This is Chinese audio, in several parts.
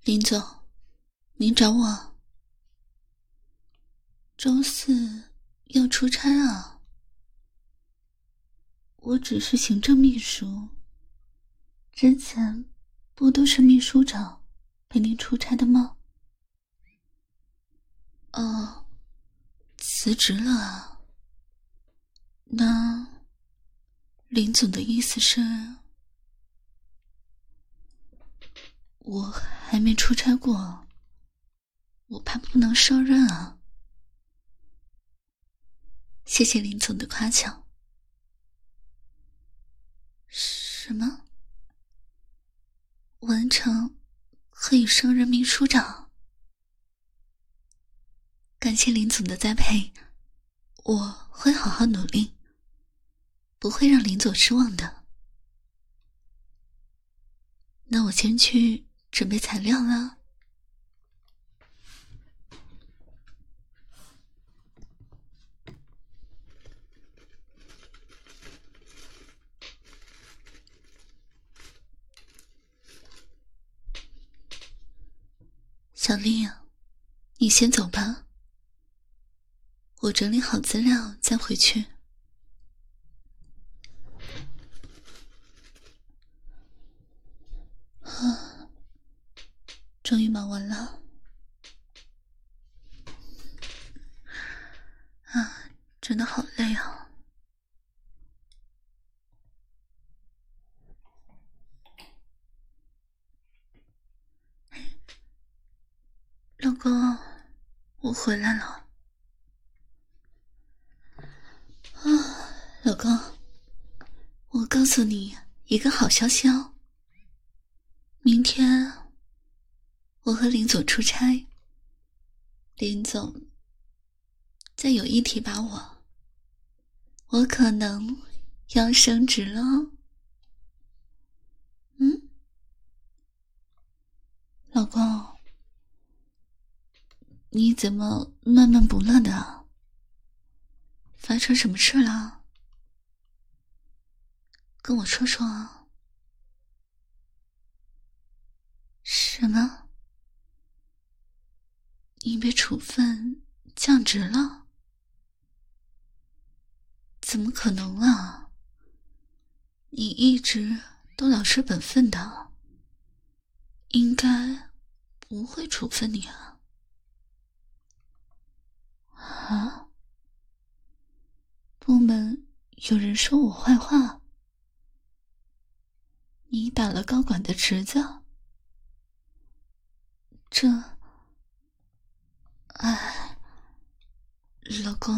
林总，您找我？周四要出差啊？我只是行政秘书，之前不都是秘书长陪您出差的吗？哦，辞职了啊？那林总的意思是，我还没出差过，我怕不能胜任啊。谢谢林总的夸奖。什么？完成可以升任秘书长？感谢林总的栽培，我会好好努力，不会让林总失望的。那我先去准备材料了。小丽啊，你先走吧，我整理好资料再回去。终于忙完了。真的好累啊。老公，我回来了。老公，我告诉你一个好消息哦。明天我和林总出差，林总再有意提拔我可能要升职了。老公，你怎么闷闷不乐的？发生什么事了？跟我说说啊。什么？你被处分降职了？怎么可能啊？你一直都老实本分的，应该不会处分你啊。啊？部门有人说我坏话？你打了高管的侄子？这……哎，老公，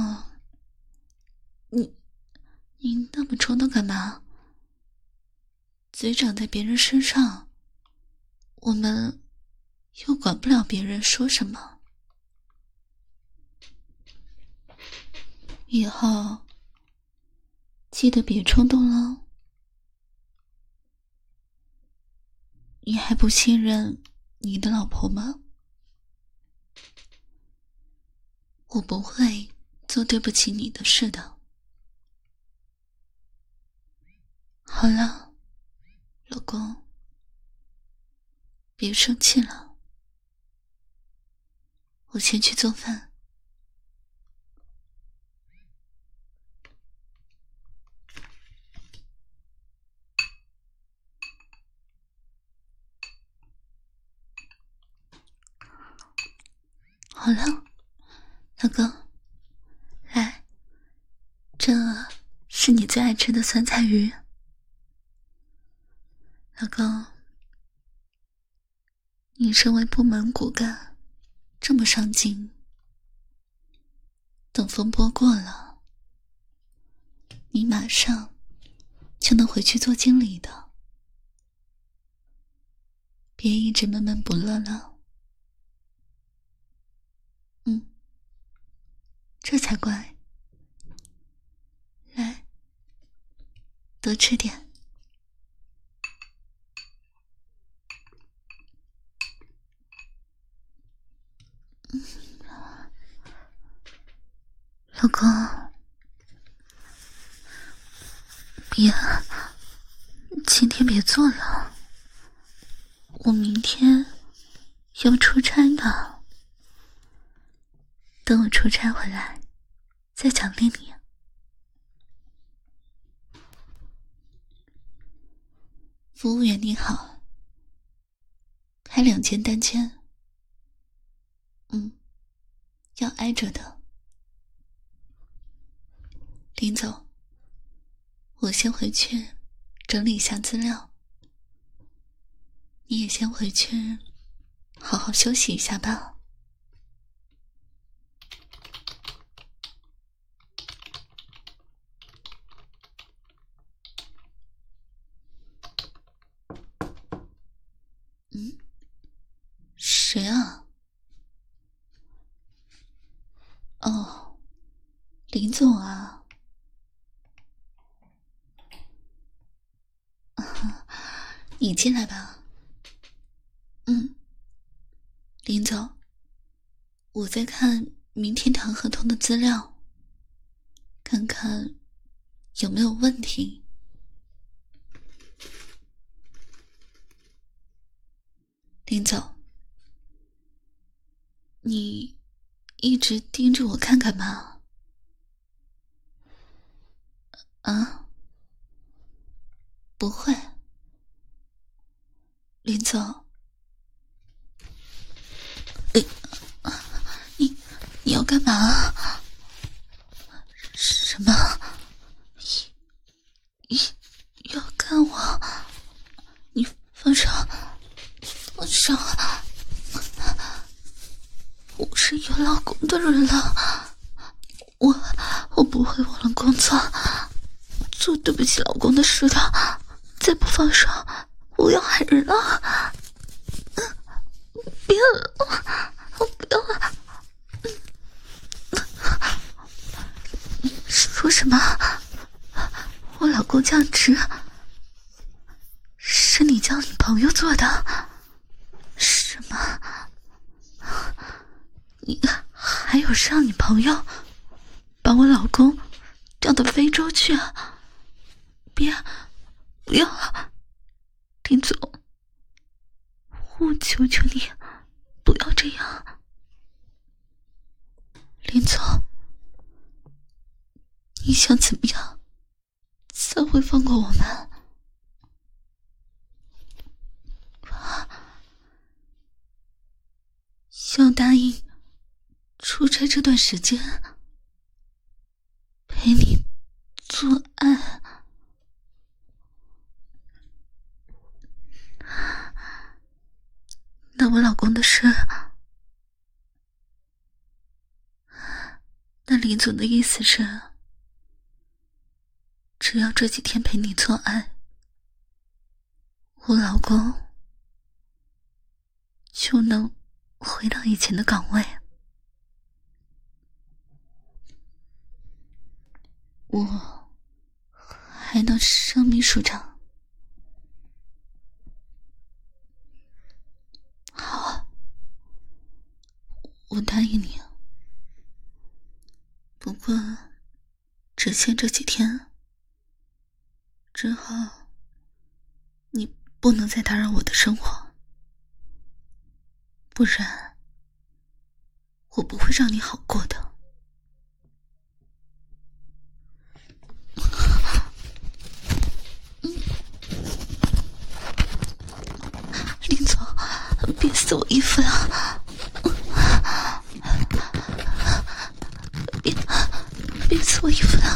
你那么冲动干嘛？嘴长在别人身上，我们又管不了别人说什么。以后记得别冲动了。你还不信任你的老婆吗？我不会做对不起你的事的。好了，老公，别生气了，我先去做饭。好了，老公，来，这是你最爱吃的酸菜鱼。老公，你身为部门骨干，这么上进，等风波过了，你马上就能回去做经理的。别一直闷闷不乐了。这才乖。来，多吃点。老公，今天别做了，我明天要出差呢，等我出差回来再奖励你。服务员你好，开2间单间。要挨着的。林总，我先回去整理一下资料，你也先回去好好休息一下吧。谁啊？哦，林总啊。你进来吧。林总，我在看明天谈合同的资料，看看有没有问题。林总，你一直盯着我看干嘛？啊？不会。林总，你要干嘛？什么？要干我？你放手！放手！我是有老公的人了，我不会忘了工作，做对不起老公的事的。再不放手，我要害人了！别了，我不要了！说什么？我老公降职，是你叫你朋友做的？什么？你还有让你朋友把我老公调到非洲去？别，不要！林总，我求求你，不要这样！林总，你想怎么样才会放过我们？要答应出差这段时间陪你做爱？那我老公的事，那林总的意思是，只要这几天陪你做爱，我老公就能回到以前的岗位，我还能升秘书长。好啊，我答应你。不过只限这几天，之后你不能再打扰我的生活，不然我不会让你好过的。林总，别撕我衣服了！别撕我衣服了！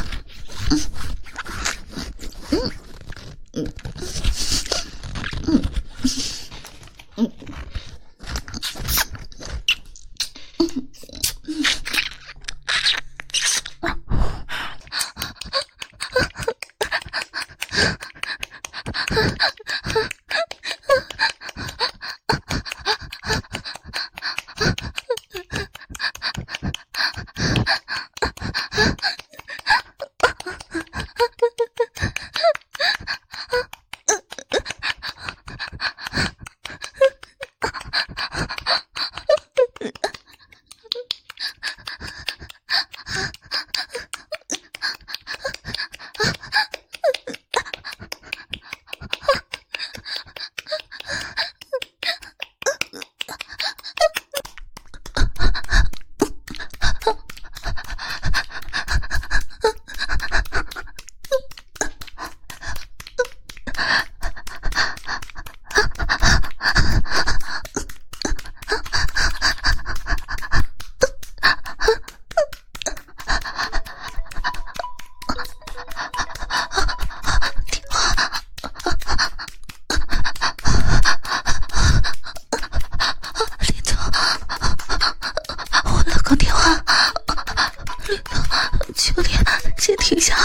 一下，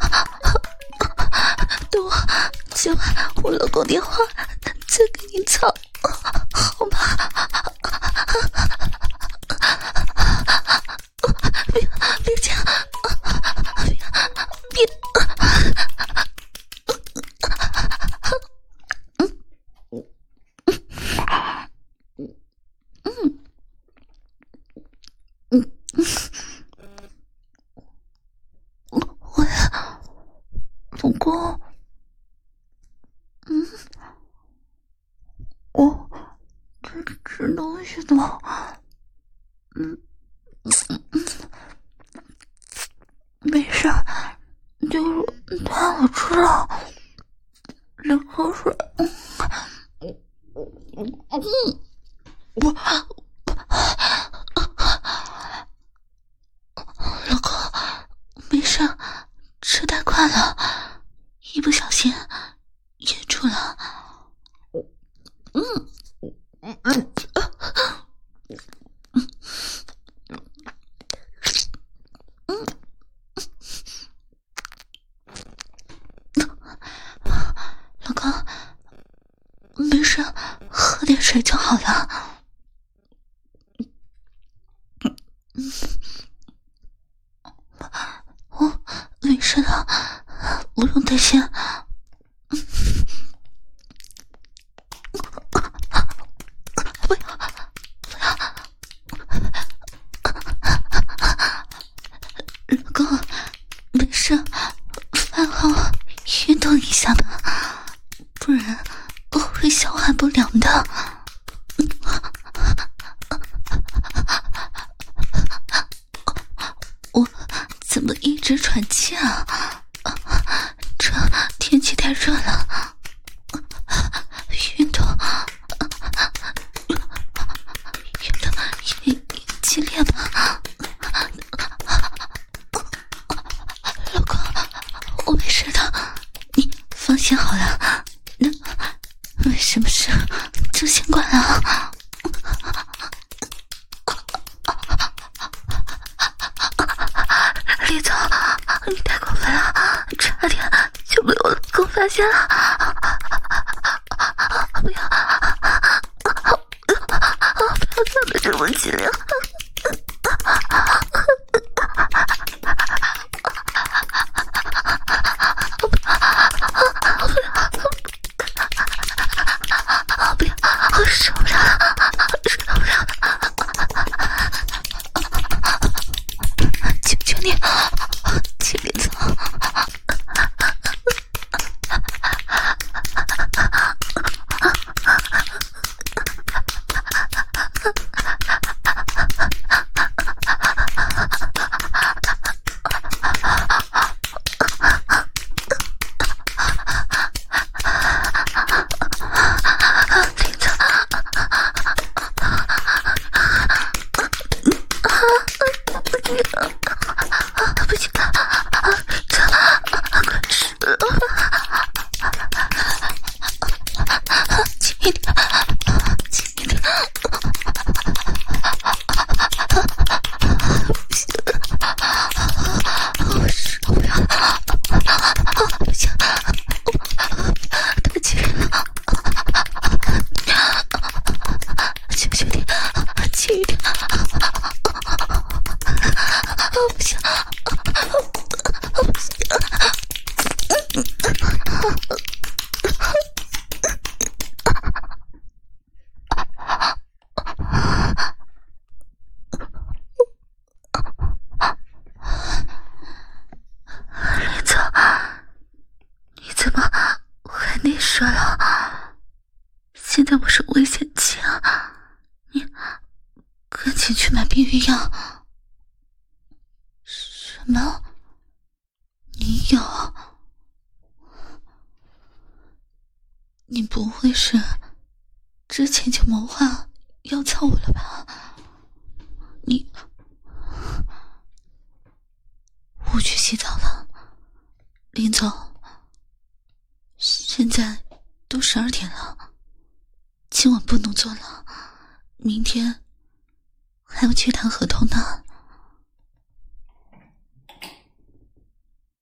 等我接完我老公电话再给你操，好吗？别这样，别。老公，我吃东西呢，没事，就是太好吃了，流口水。老公，没事，吃太快了，一不小心噎住了。老公，没事，喝点水就好了。我没事了，不用担心。不要，老公，没事，饭后运动一下吧，不然我会消化不良的。我怎么一直喘气啊？这天气太热了，运动也激烈吧？老公，我没事的，你放心好了。那为什么事就先管了？李总，你太过分了，差点就被我老公发现了。不要做的这么激烈。不要，我受不了，受不了。求求你，请别走。不行，快吃了，轻一点，轻一点，不行，我受不了了，不行，太激烈了，求求你，轻一点，不行。李总，你怎么还内射了？现在我是危险期啊！你赶紧去买避孕药。什么？你有？你不会是之前就谋划要操我了吧？你，我去洗澡了。林总，现在都12点了，今晚不能做了，明天还要去谈合同呢。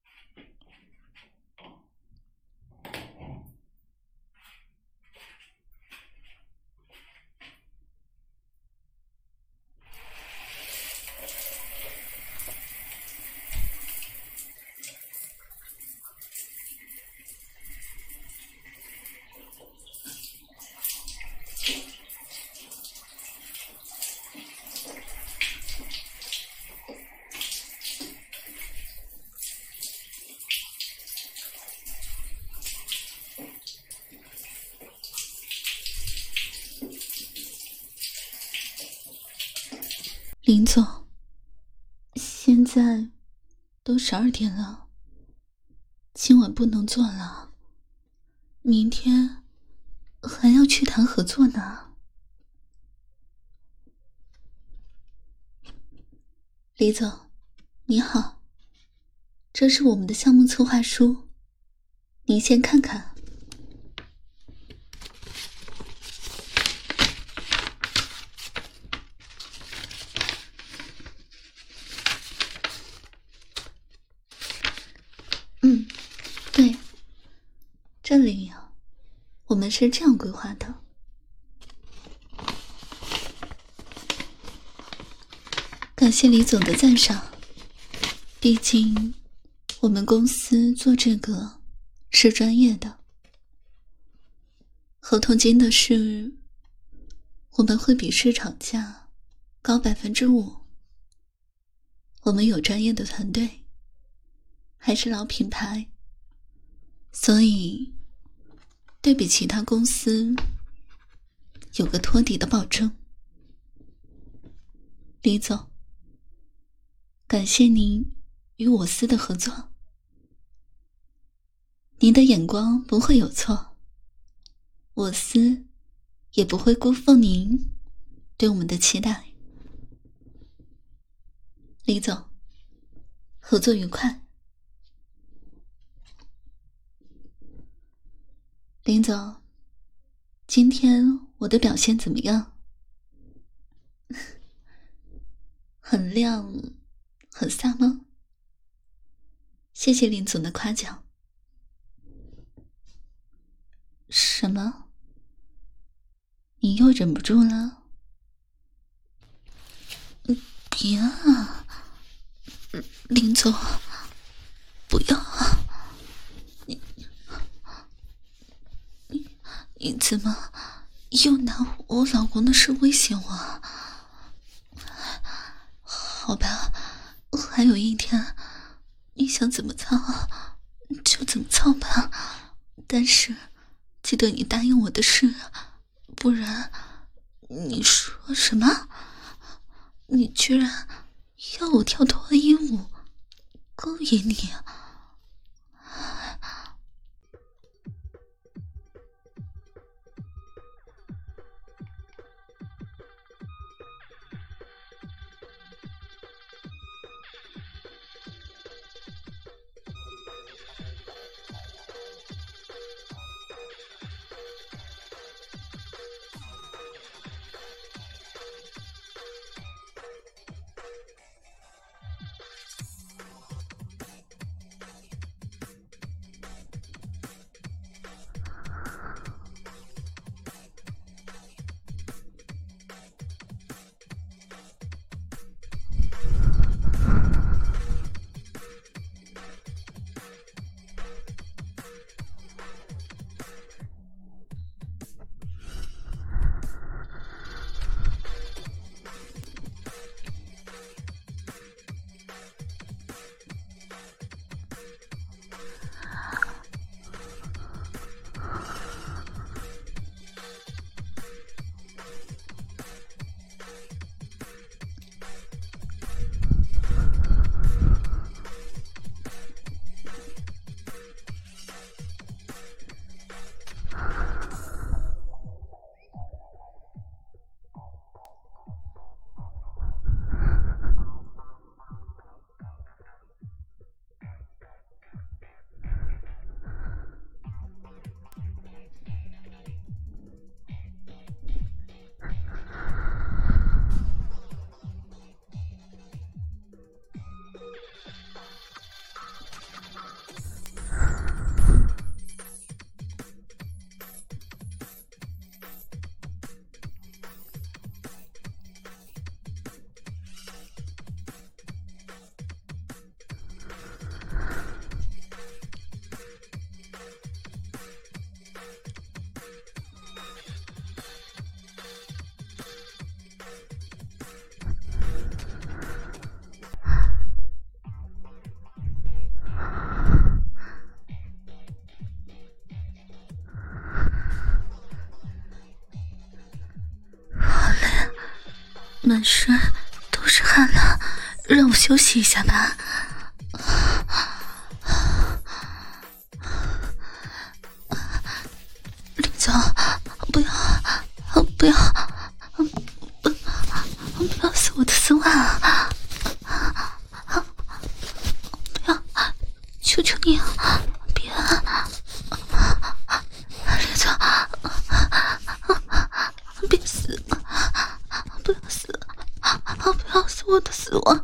林总，现在都12点了，今晚不能做了，明天还要去谈合作呢。李总，你好，这是我们的项目策划书，您先看看。对，这里我们是这样规划的。感谢李总的赞赏，毕竟我们公司做这个是专业的。合同金的事，我们会比市场价高5%。我们有专业的团队，还是老品牌，所以对比其他公司有个托底的保证。李总，感谢您与我司的合作，您的眼光不会有错，我司也不会辜负您对我们的期待。李总，合作愉快。林总，今天我的表现怎么样？很亮，很飒吗？谢谢林总的夸奖。什么？你又忍不住了？别啊，林总，不要啊！你怎么又拿我老公的事威胁我？好吧，还有一天，你想怎么操就怎么操吧，但是记得你答应我的事，不然……你说什么？你居然要我跳脱衣舞勾引你？满身都是怕了，让我休息一下吧。林总，不要撕我的丝袜啊！不要，求求你啊，别！林总，别撕，不要撕，不要撕我的丝袜！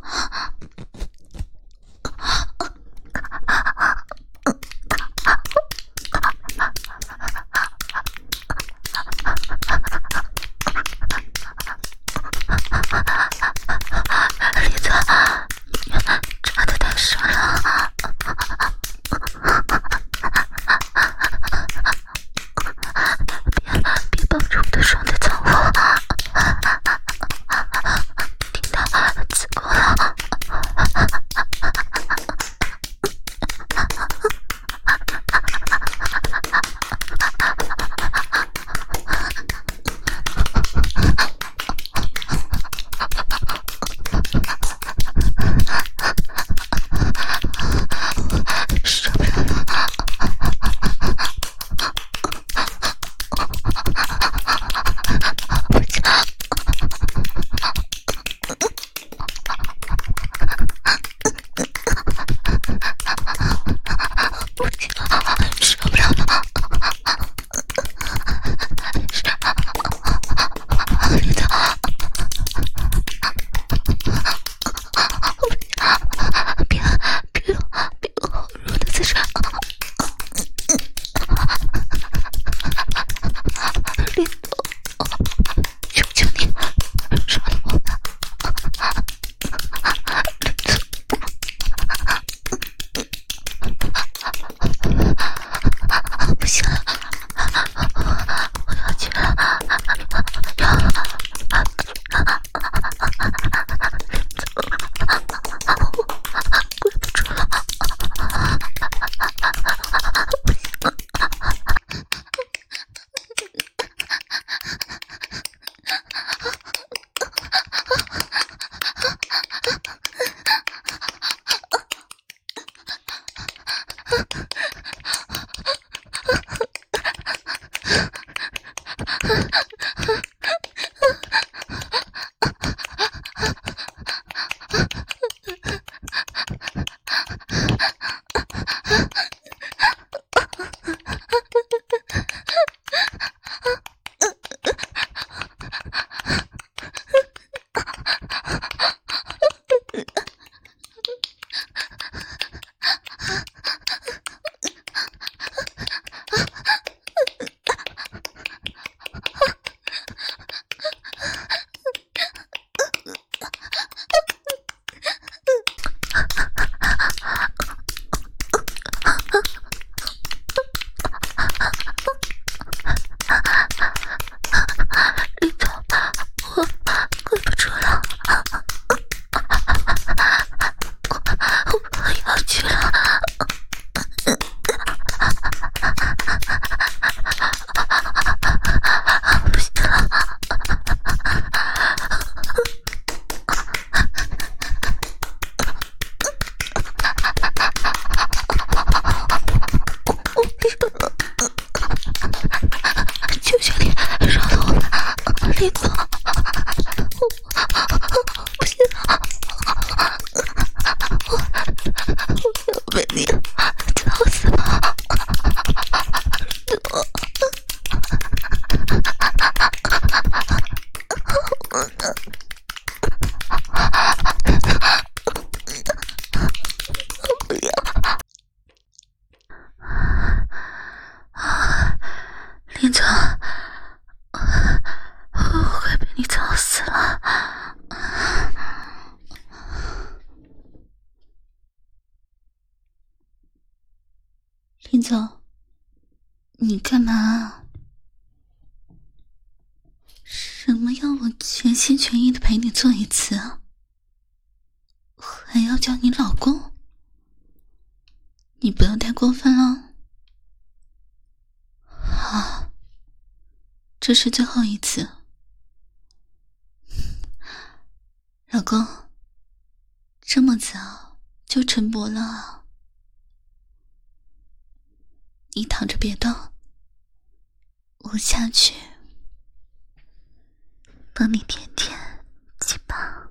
林总，我快被你操死了！林总，你干嘛？什么要我全心全意的陪你做一次啊？还要叫你老公？你不要太过分了。好，这是最后一次。老公， 这么早就晨勃了啊？你躺着别动，我下去帮你舔舔鸡巴。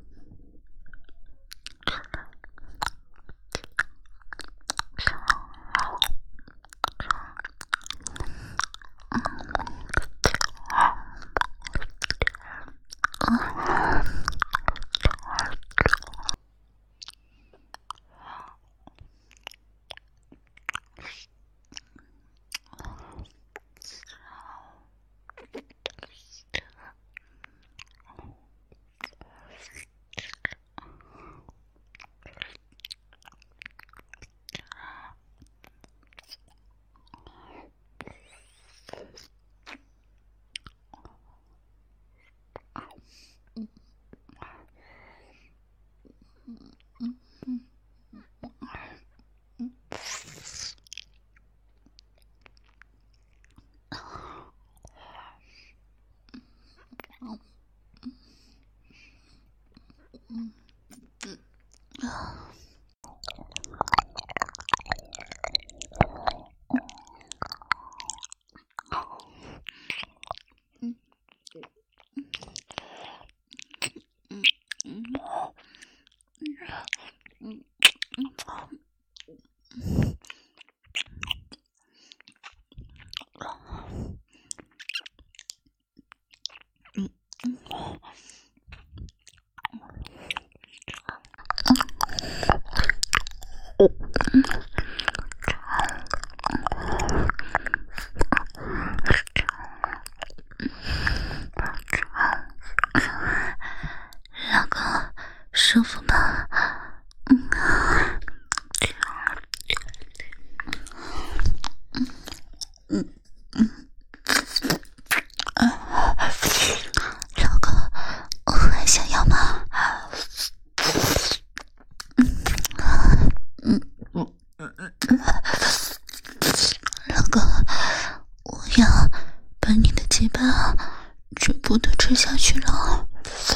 老公，舒服吗？老公，我还想要吗？老公，我要把你的鸡巴逐步的吃下去了。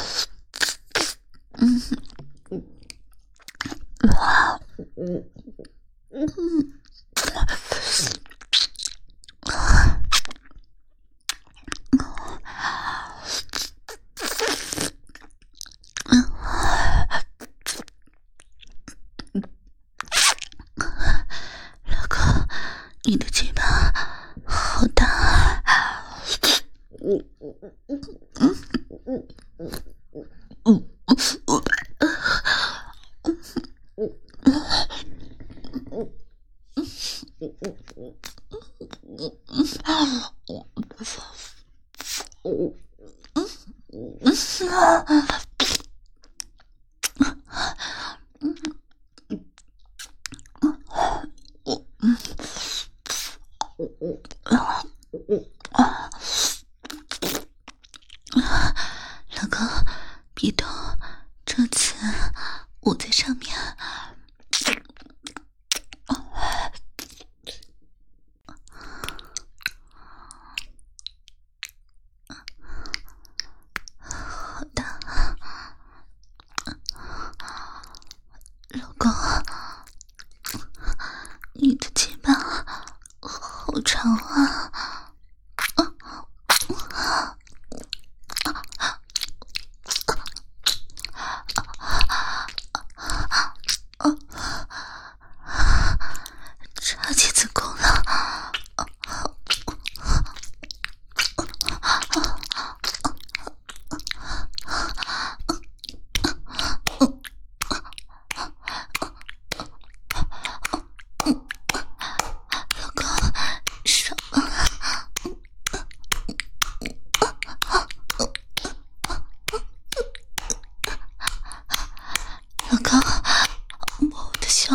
老公，你的鸡巴好大。老公，别动，这次我在上面。好大，老公，你的肩膀好长啊。插进子宫了。老公，爽了。老公，摸我的胸。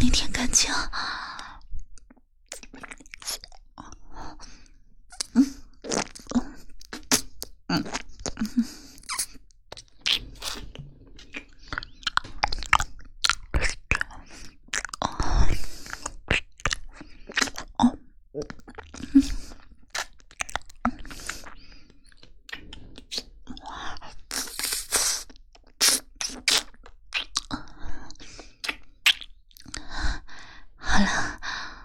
你舔干净。好了，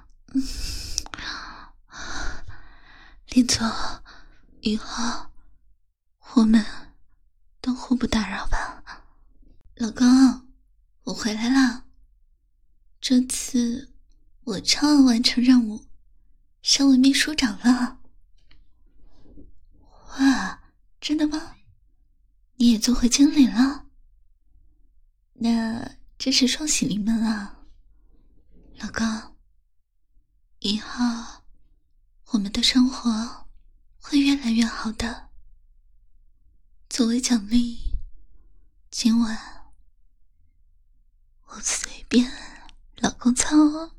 林总，以后我们都互不打扰吧。老公，我回来了，这次我超额完成任务，升为秘书长了。哇，真的吗？你也做回经理了？那真是双喜临门啊。老公，以后我们的生活会越来越好的。作为奖励，今晚我随便老公操哦。